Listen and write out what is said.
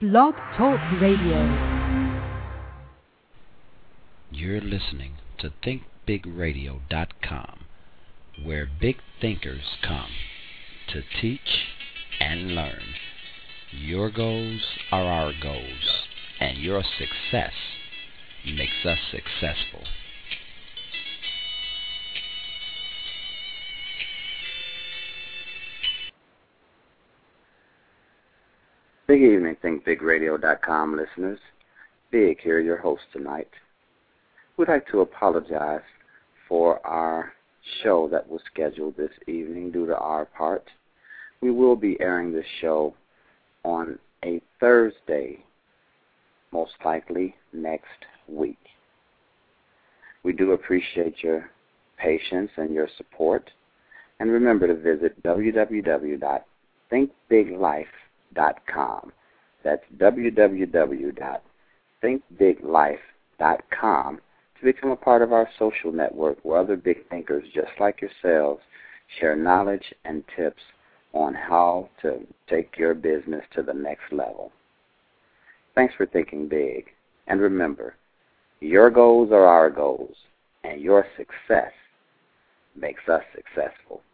Blog Talk Radio. You're listening to ThinkBigRadio.com, where big thinkers come to teach and learn. Your goals are our goals, and your success makes us successful. Good evening, ThinkBigRadio.com listeners. Big here, your host tonight. We'd like to apologize for our show that was scheduled this evening due to our part. We will be airing this show on a Thursday, most likely next week. We do appreciate your patience and your support. And remember to visit www.thinkbiglife.com. That's www.thinkbiglife.com to become a part of our social network where other big thinkers just like yourselves share knowledge and tips on how to take your business to the next level. Thanks for thinking big. And remember, your goals are our goals, and your success makes us successful.